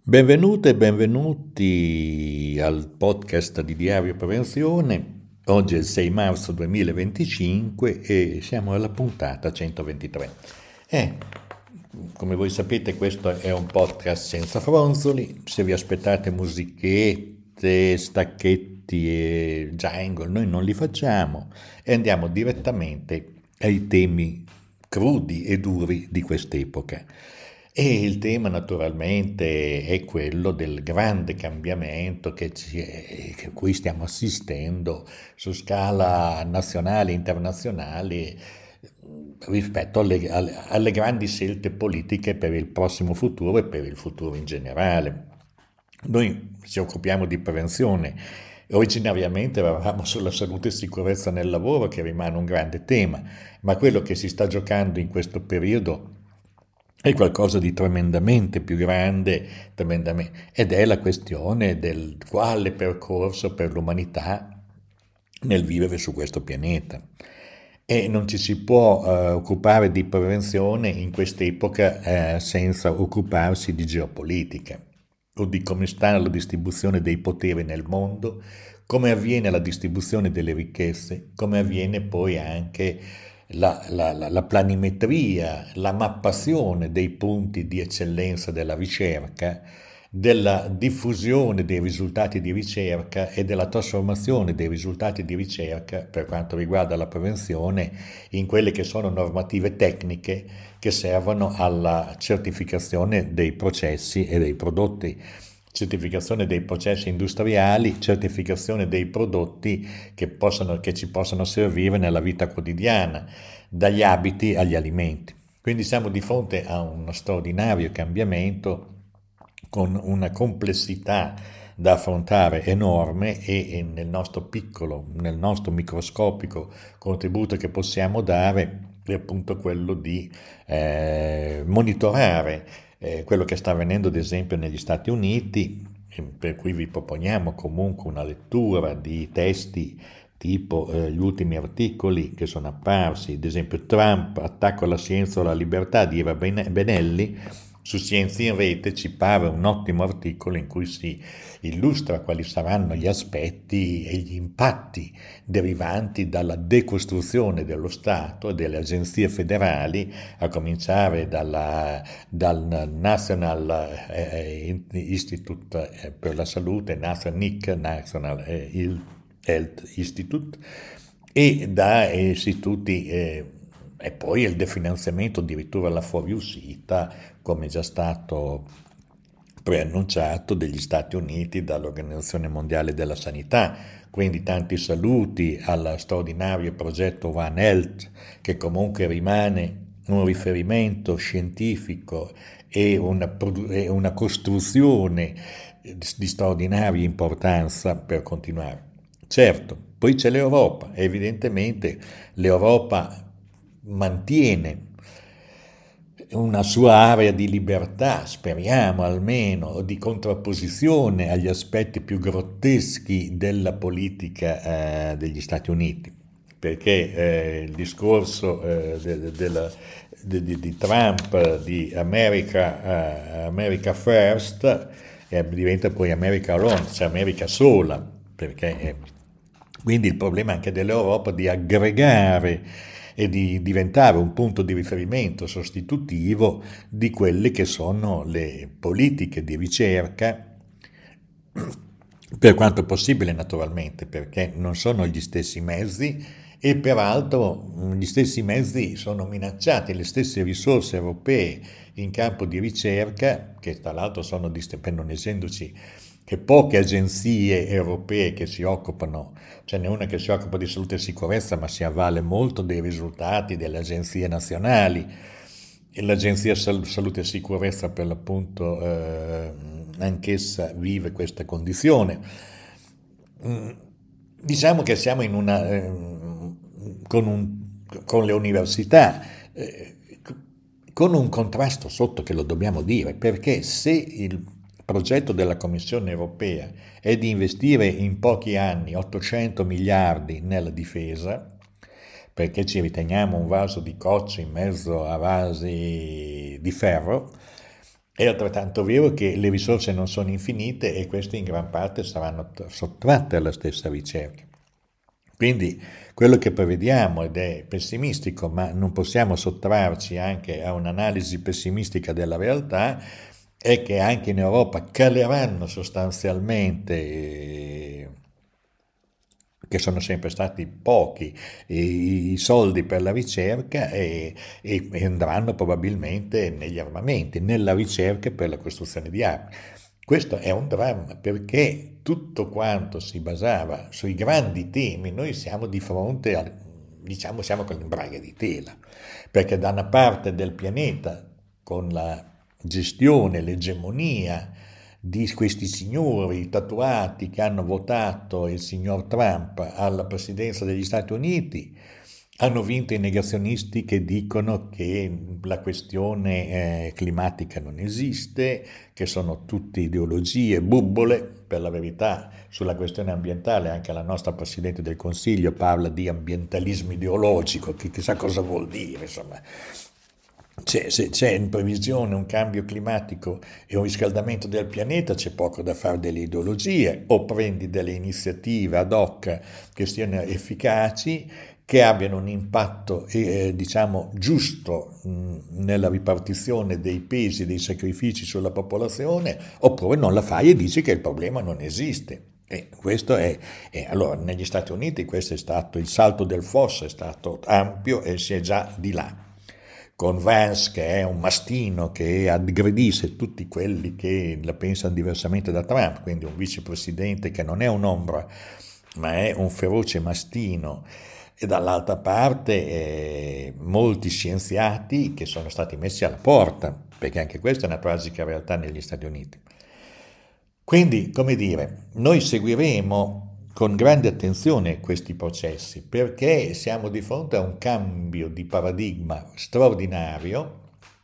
Benvenute e benvenuti al podcast di Diario Prevenzione. Oggi è il 6 marzo 2025 e siamo alla puntata 123. Come voi sapete, questo è un podcast senza fronzoli. Se vi aspettate musichette, stacchetti e jingle, noi non li facciamo e andiamo direttamente ai temi crudi e duri di quest'epoca. E il tema naturalmente è quello del grande cambiamento a cui stiamo assistendo su scala nazionale e internazionale rispetto alle grandi scelte politiche per il prossimo futuro e per il futuro in generale. Noi ci occupiamo di prevenzione. Originariamente eravamo sulla salute e sicurezza nel lavoro, che rimane un grande tema, ma quello che si sta giocando in questo periodo è qualcosa di tremendamente più grande, ed è la questione del quale percorso per l'umanità nel vivere su questo pianeta. E non ci si può occupare di prevenzione in quest'epoca senza occuparsi di geopolitica o di come sta la distribuzione dei poteri nel mondo, come avviene la distribuzione delle ricchezze, come avviene poi anche la planimetria, la mappazione dei punti di eccellenza della ricerca, della diffusione dei risultati di ricerca e della trasformazione dei risultati di ricerca per quanto riguarda la prevenzione in quelle che sono normative tecniche che servono alla certificazione dei processi e dei prodotti, certificazione dei processi industriali, certificazione dei prodotti che ci possono servire nella vita quotidiana, dagli abiti agli alimenti. Quindi siamo di fronte a uno straordinario cambiamento con una complessità da affrontare enorme e nel nostro piccolo, nel nostro microscopico contributo che possiamo dare è appunto quello di monitorare quello che sta avvenendo ad esempio negli Stati Uniti, per cui vi proponiamo comunque una lettura di testi tipo gli ultimi articoli che sono apparsi, ad esempio Trump, attacco alla scienza o alla libertà di Eva Benelli, su Scienze in Rete ci pare un ottimo articolo in cui si illustra quali saranno gli aspetti e gli impatti derivanti dalla decostruzione dello Stato e delle agenzie federali, a cominciare dal National Institute per la Salute, National Health Institute, e da istituti e poi il definanziamento addirittura alla fuoriuscita, come è già stato preannunciato, degli Stati Uniti dall'Organizzazione Mondiale della Sanità. Quindi tanti saluti al straordinario progetto One Health, che comunque rimane un riferimento scientifico e una costruzione di straordinaria importanza per continuare. Certo, poi c'è l'Europa, evidentemente l'Europa mantiene una sua area di libertà, speriamo almeno, di contrapposizione agli aspetti più grotteschi della politica degli Stati Uniti, perché il discorso di Trump di America First diventa poi America Alone, cioè America sola, perché quindi il problema anche dell'Europa di aggregare e di diventare un punto di riferimento sostitutivo di quelle che sono le politiche di ricerca, per quanto possibile naturalmente, perché non sono gli stessi mezzi e peraltro gli stessi mezzi sono minacciati, le stesse risorse europee in campo di ricerca, che tra l'altro sono, per non essendoci che poche agenzie europee che si occupano, ce n'è una che si occupa di salute e sicurezza, ma si avvale molto dei risultati delle agenzie nazionali, e l'Agenzia Salute e Sicurezza per l'appunto anch'essa vive questa condizione. Diciamo che siamo in una, con le università, con un contrasto sotto che lo dobbiamo dire, perché se il progetto della Commissione europea è di investire in pochi anni 800 miliardi nella difesa, perché ci riteniamo un vaso di coccio in mezzo a vasi di ferro, È altrettanto vero che le risorse non sono infinite e queste in gran parte saranno sottratte alla stessa ricerca. Quindi quello che prevediamo, ed è pessimistico, ma non possiamo sottrarci anche a un'analisi pessimistica della realtà, è che anche in Europa caleranno sostanzialmente, che sono sempre stati pochi, i soldi per la ricerca e andranno probabilmente negli armamenti, nella ricerca per la costruzione di armi. Questo è un dramma perché tutto quanto si basava sui grandi temi, noi siamo di fronte a, diciamo, siamo con l'imbrago di tela, perché da una parte del pianeta, con la gestione, l'egemonia di questi signori tatuati che hanno votato il signor Trump alla presidenza degli Stati Uniti, hanno vinto i negazionisti che dicono che la questione climatica non esiste, che sono tutte ideologie, bubbole. Per la verità, sulla questione ambientale anche la nostra Presidente del Consiglio parla di ambientalismo ideologico, che chissà cosa vuol dire, insomma. Se c'è in previsione un cambio climatico e un riscaldamento del pianeta, c'è poco da fare delle ideologie, o prendi delle iniziative ad hoc che siano efficaci, che abbiano un impatto diciamo giusto nella ripartizione dei pesi, dei sacrifici sulla popolazione, oppure non la fai e dici che il problema non esiste. E questo allora negli Stati Uniti questo è stato il salto del fosso, è stato ampio e si è già di là. Con Vance che è un mastino che aggredisce tutti quelli che la pensano diversamente da Trump, quindi un vicepresidente che non è un'ombra ma è un feroce mastino, e dall'altra parte molti scienziati che sono stati messi alla porta, perché anche questa è una tragica realtà negli Stati Uniti. Quindi, come dire, noi seguiremo con grande attenzione questi processi perché siamo di fronte a un cambio di paradigma straordinario,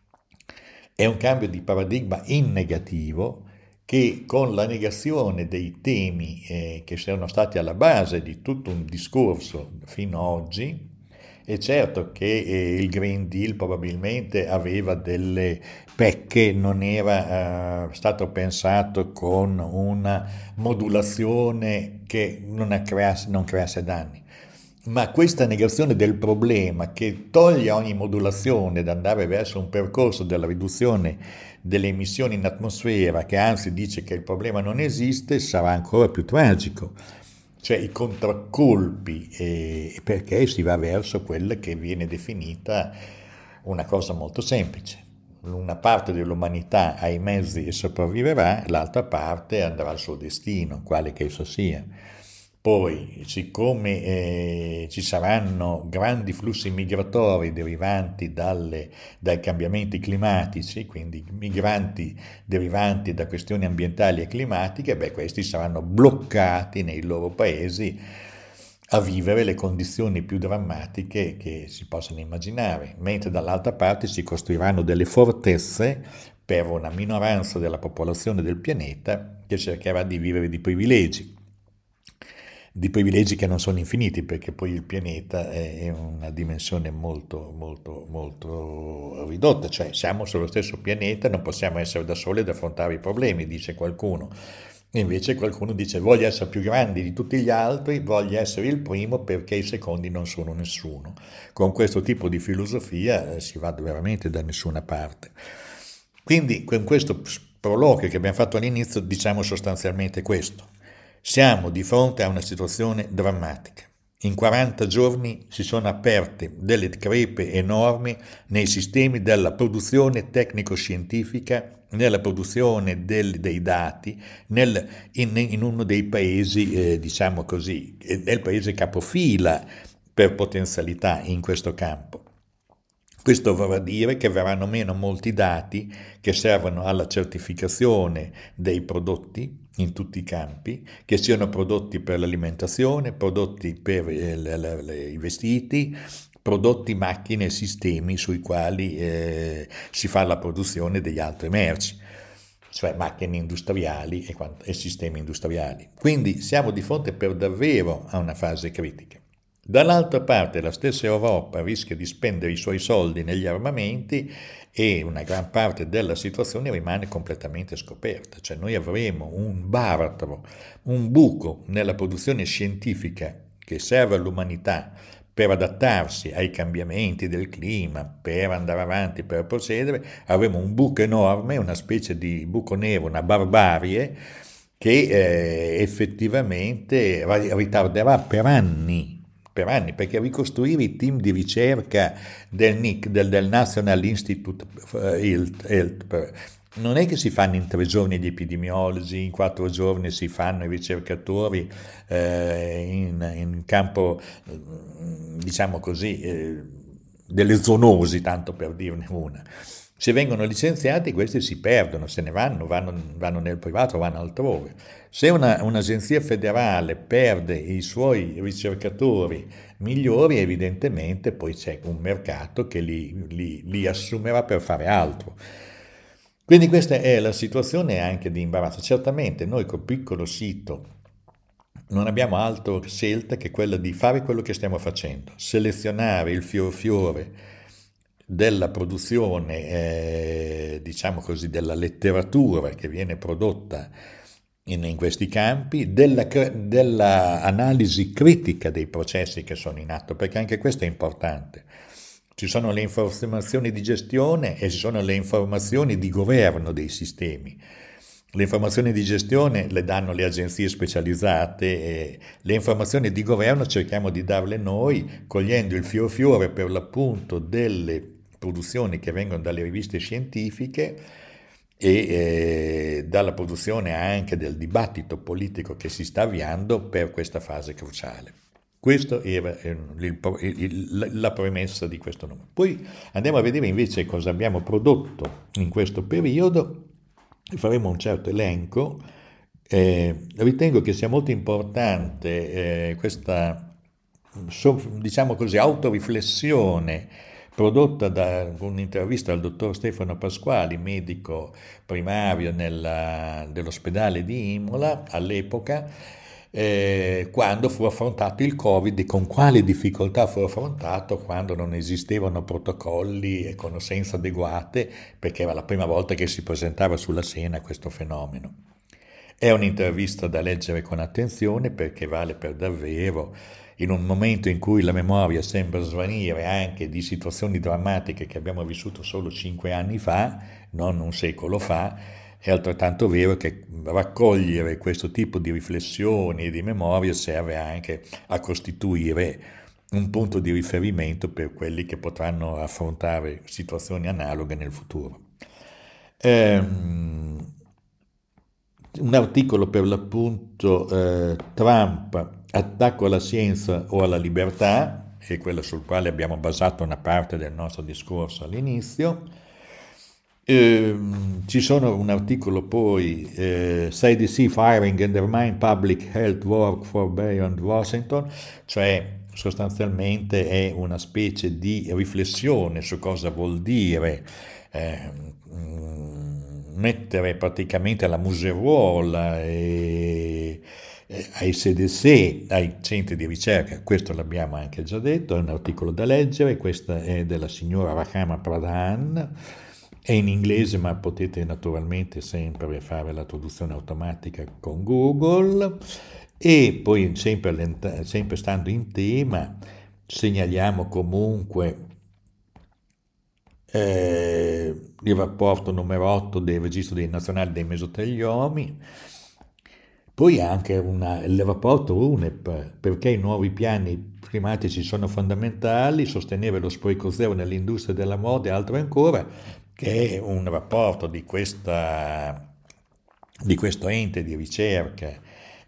è un cambio di paradigma in negativo che con la negazione dei temi che sono stati alla base di tutto un discorso fino ad oggi, è certo che il Green Deal probabilmente aveva delle pecche, non era stato pensato con una modulazione che non creasse danni. Ma questa negazione del problema che toglie ogni modulazione ad andare verso un percorso della riduzione delle emissioni in atmosfera, che anzi dice che il problema non esiste, sarà ancora più tragico. Cioè i contraccolpi, perché si va verso quella che viene definita una cosa molto semplice. Una parte dell'umanità ha i mezzi e sopravviverà, l'altra parte andrà al suo destino, quale che esso sia. Poi, siccome ci saranno grandi flussi migratori derivanti dai cambiamenti climatici, quindi migranti derivanti da questioni ambientali e climatiche, beh, questi saranno bloccati nei loro paesi a vivere le condizioni più drammatiche che si possano immaginare, mentre dall'altra parte si costruiranno delle fortezze per una minoranza della popolazione del pianeta che cercherà di vivere di privilegi che non sono infiniti, perché poi il pianeta è una dimensione molto, molto, molto ridotta, cioè siamo sullo stesso pianeta, non possiamo essere da soli ad affrontare i problemi, dice qualcuno. Invece qualcuno dice voglio essere più grandi di tutti gli altri, voglio essere il primo perché i secondi non sono nessuno. Con questo tipo di filosofia si va veramente da nessuna parte. Quindi con questo proloquio che abbiamo fatto all'inizio diciamo sostanzialmente questo. Siamo di fronte a una situazione drammatica. In 40 giorni si sono aperte delle crepe enormi nei sistemi della produzione tecnico-scientifica, nella produzione dei dati, in uno dei paesi, diciamo così, è il paese capofila per potenzialità in questo campo. Questo vorrà dire che verranno meno molti dati che servono alla certificazione dei prodotti in tutti i campi, che siano prodotti per l'alimentazione, prodotti per i vestiti, prodotti, macchine e sistemi sui quali si fa la produzione degli altri merci, cioè macchine industriali e sistemi industriali. Quindi siamo di fronte per davvero a una fase critica. Dall'altra parte la stessa Europa rischia di spendere i suoi soldi negli armamenti e una gran parte della situazione rimane completamente scoperta, cioè noi avremo un baratro, un buco nella produzione scientifica che serve all'umanità per adattarsi ai cambiamenti del clima, per andare avanti, per procedere, avremo un buco enorme, una specie di buco nero, una barbarie che effettivamente ritarderà per anni, perché ricostruire i team di ricerca del NIC, del National Institute Health, non è che si fanno in 3 giorni gli epidemiologi, in 4 giorni si fanno i ricercatori in campo, diciamo così, delle zoonosi, tanto per dirne una. Se vengono licenziati, questi si perdono, se ne vanno nel privato, vanno altrove. Se un'agenzia federale perde i suoi ricercatori migliori, evidentemente poi c'è un mercato che li assumerà per fare altro. Quindi questa è la situazione anche di imbarazzo. Certamente noi col piccolo sito non abbiamo altra scelta che quella di fare quello che stiamo facendo, selezionare il fiore della produzione, diciamo così, della letteratura che viene prodotta in questi campi, della analisi critica dei processi che sono in atto, perché anche questo è importante. Ci sono le informazioni di gestione e ci sono le informazioni di governo dei sistemi. Le informazioni di gestione le danno le agenzie specializzate e le informazioni di governo cerchiamo di darle noi, cogliendo il fiore per l'appunto delle produzioni che vengono dalle riviste scientifiche e dalla produzione anche del dibattito politico che si sta avviando per questa fase cruciale. Questa era la premessa di questo numero. Poi andiamo a vedere invece cosa abbiamo prodotto in questo periodo. Faremo un certo elenco. Ritengo che sia molto importante questa, diciamo così, autoriflessione prodotta da un'intervista al dottor Stefano Pasquali, medico primario dell'ospedale di Imola all'epoca, quando fu affrontato il Covid e con quali difficoltà fu affrontato quando non esistevano protocolli e conoscenze adeguate, perché era la prima volta che si presentava sulla scena questo fenomeno. È un'intervista da leggere con attenzione perché vale per davvero, in un momento in cui la memoria sembra svanire anche di situazioni drammatiche che abbiamo vissuto solo 5 anni fa, non un secolo fa. È altrettanto vero che raccogliere questo tipo di riflessioni e di memorie serve anche a costituire un punto di riferimento per quelli che potranno affrontare situazioni analoghe nel futuro. Un articolo per l'appunto Trump, attacco alla scienza o alla libertà, è quello sul quale abbiamo basato una parte del nostro discorso all'inizio. Ci sono un articolo poi, CDC Firing Undermine Public Health Work for Beyond Washington, cioè sostanzialmente è una specie di riflessione su cosa vuol dire mettere praticamente la museruola ai CDC, ai centri di ricerca. Questo l'abbiamo anche già detto, è un articolo da leggere. Questa è della signora Rahama Pradhan, è in inglese ma potete naturalmente sempre fare la traduzione automatica con Google. E poi sempre stando in tema segnaliamo comunque il rapporto numero 8 del registro dei nazionali dei mesoteliomi, poi anche il rapporto UNEP, perché i nuovi piani climatici sono fondamentali, sostenere lo spreco zero nell'industria della moda e altro ancora, che è un rapporto di questo ente di ricerca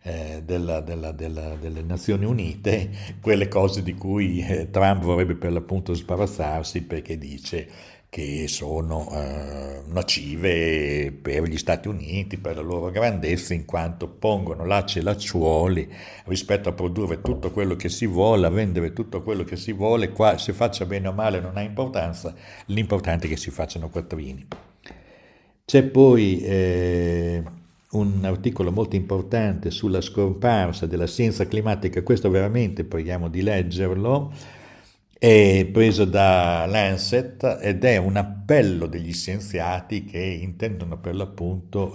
delle Nazioni Unite, quelle cose di cui Trump vorrebbe per l'appunto sbarazzarsi perché dice che sono nocive per gli Stati Uniti, per la loro grandezza, in quanto pongono lacci e lacciuoli rispetto a produrre tutto quello che si vuole, a vendere tutto quello che si vuole. Qua se faccia bene o male non ha importanza, l'importante è che si facciano quattrini. C'è poi un articolo molto importante sulla scomparsa della scienza climatica, questo veramente preghiamo di leggerlo, è preso da Lancet ed è un appello degli scienziati che intendono per l'appunto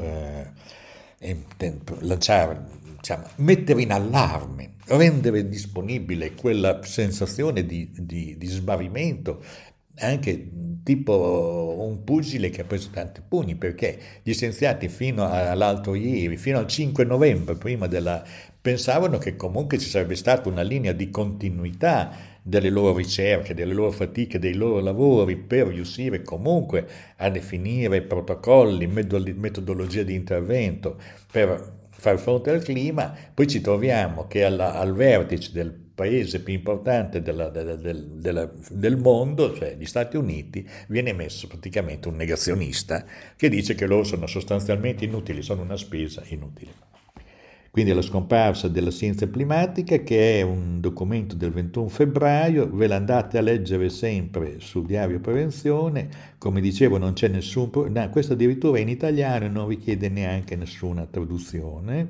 lanciare, diciamo, mettere in allarme, rendere disponibile quella sensazione di smarrimento, anche tipo un pugile che ha preso tanti pugni, perché gli scienziati fino all'altro ieri, fino al 5 novembre, pensavano che comunque ci sarebbe stata una linea di continuità delle loro ricerche, delle loro fatiche, dei loro lavori per riuscire comunque a definire protocolli, metodologie di intervento per far fronte al clima. Poi ci troviamo che al vertice del paese più importante del mondo, cioè gli Stati Uniti, viene messo praticamente un negazionista che dice che loro sono sostanzialmente inutili, sono una spesa inutile. Quindi la scomparsa della scienza climatica, che è un documento del 21 febbraio, ve l'andate a leggere sempre su Diario Prevenzione, come dicevo non c'è nessun problema, questo addirittura è in italiano e non richiede neanche nessuna traduzione.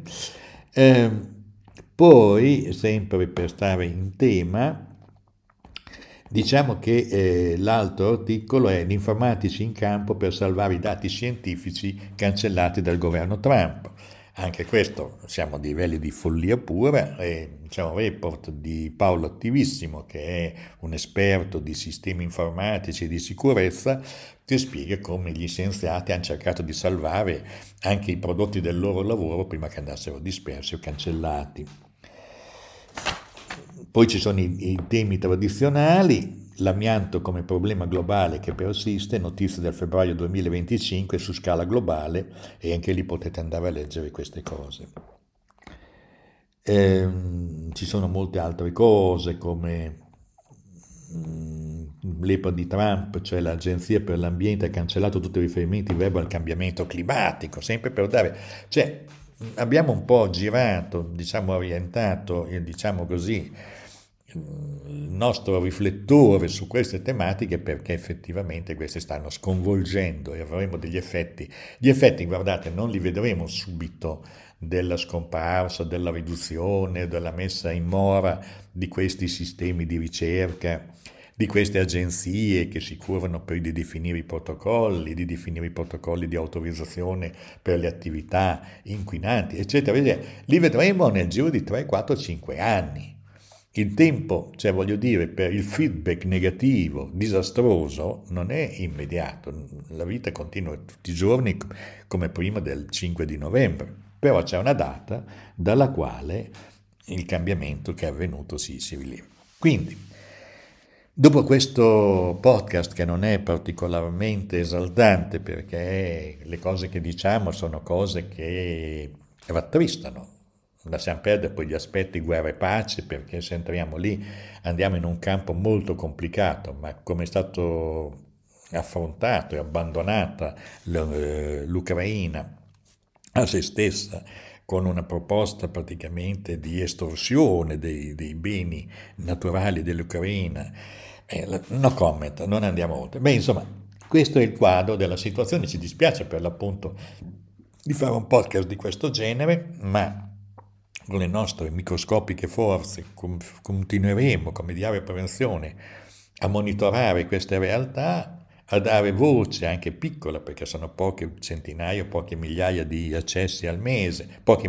Poi, sempre per stare in tema, diciamo che l'altro articolo è gli informatici in campo per salvare i dati scientifici cancellati dal governo Trump. Anche questo siamo a livelli di follia pura, c'è un report di Paolo Attivissimo, che è un esperto di sistemi informatici e di sicurezza, che spiega come gli scienziati hanno cercato di salvare anche i prodotti del loro lavoro prima che andassero dispersi o cancellati. Poi ci sono i temi tradizionali, l'amianto come problema globale che persiste, notizie del febbraio 2025 su scala globale, e anche lì potete andare a leggere queste cose. Ci sono molte altre cose come l'EPA di Trump, cioè l'Agenzia per l'Ambiente ha cancellato tutti i riferimenti web al cambiamento climatico, sempre per dare... Cioè, abbiamo un po' girato, diciamo orientato, diciamo così, il nostro riflettore su queste tematiche, perché effettivamente queste stanno sconvolgendo e avremo degli effetti. Gli effetti, guardate, non li vedremo subito della scomparsa, della riduzione, della messa in mora di questi sistemi di ricerca, di queste agenzie che si curano per di definire i protocolli di autorizzazione per le attività inquinanti, eccetera, eccetera. Li vedremo nel giro di 3, 4, 5 anni. Il tempo, cioè voglio dire, per il feedback negativo, disastroso, non è immediato. La vita continua tutti i giorni come prima del 5 di novembre, però c'è una data dalla quale il cambiamento che è avvenuto si rileva. Quindi, dopo questo podcast, che non è particolarmente esaltante perché le cose che diciamo sono cose che rattristano, lasciamo perdere poi gli aspetti guerra e pace, perché se entriamo lì andiamo in un campo molto complicato, ma come è stato affrontato e abbandonata l'Ucraina a se stessa con una proposta praticamente di estorsione dei beni naturali dell'Ucraina, no comment, non andiamo oltre. Beh, insomma, questo è il quadro della situazione. Ci dispiace per l'appunto di fare un podcast di questo genere, ma con le nostre microscopiche forze continueremo come Diario Prevenzione a monitorare queste realtà, a dare voce anche piccola, perché sono poche centinaia, poche migliaia di accessi al mese,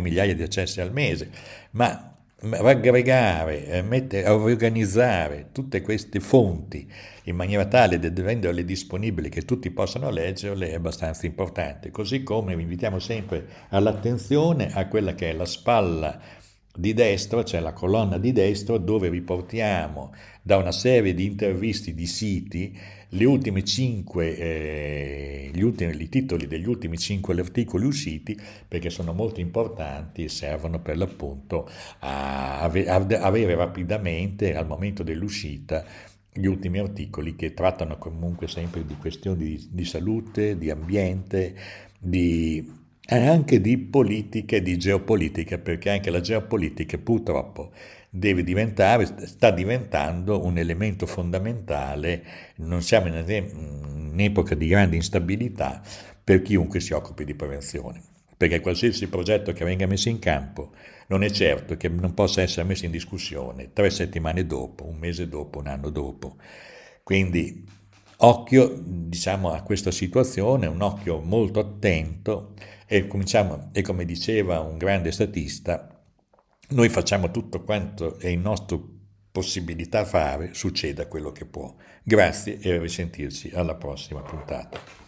ma raggregare, organizzare tutte queste fonti in maniera tale da renderle disponibili, che tutti possano leggerle, è abbastanza importante. Così come vi invitiamo sempre all'attenzione a quella che è la spalla di destra, cioè la colonna di destra, dove riportiamo da una serie di interviste di siti le ultime 5, i titoli degli ultimi 5 articoli usciti, perché sono molto importanti e servono per l'appunto a avere rapidamente, al momento dell'uscita, gli ultimi articoli che trattano comunque sempre di questioni di salute, di ambiente, anche di politica e di geopolitica, perché anche la geopolitica purtroppo sta diventando un elemento fondamentale. Non siamo in un'epoca di grande instabilità per chiunque si occupi di prevenzione. perché qualsiasi progetto che venga messo in campo non è certo che non possa essere messo in discussione 3 settimane dopo, un mese dopo, un anno dopo. Quindi occhio, diciamo, a questa situazione, un occhio molto attento e cominciamo, e come diceva un grande statista, noi facciamo tutto quanto è in nostra possibilità fare, succeda quello che può. Grazie e a risentirci alla prossima puntata.